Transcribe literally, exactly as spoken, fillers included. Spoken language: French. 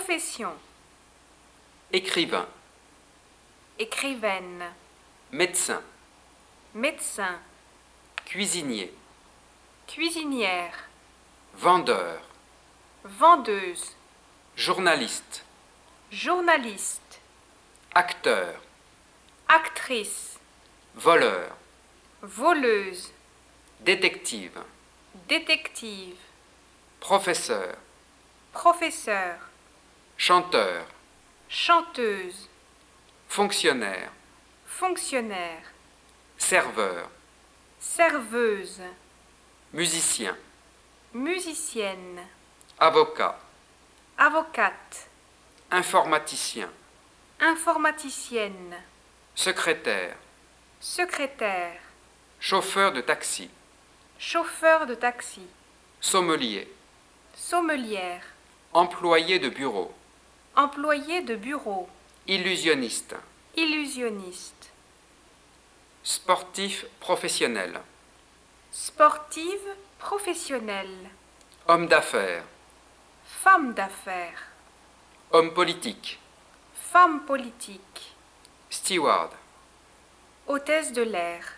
Profession. Écrivain. Écrivaine. Médecin. Médecin. Cuisinier. Cuisinière. Vendeur. Vendeuse. Journaliste. Journaliste. Acteur. Actrice. Voleur. Voleuse. Détective. Détective. Professeur. Professeur. Chanteur. Chanteuse. Fonctionnaire. Fonctionnaire. Serveur. Serveuse. Musicien. Musicienne. Avocat. Avocate. Informaticien. Informaticienne. Secrétaire. Secrétaire. Chauffeur de taxi. Chauffeur de taxi. Sommelier. Sommelière. Employé de bureau. Employé de bureau. Illusionniste. Illusionniste. Sportif professionnel. Sportive professionnelle. Homme d'affaires. Femme d'affaires. Homme politique. Femme politique. Steward. Hôtesse de l'air.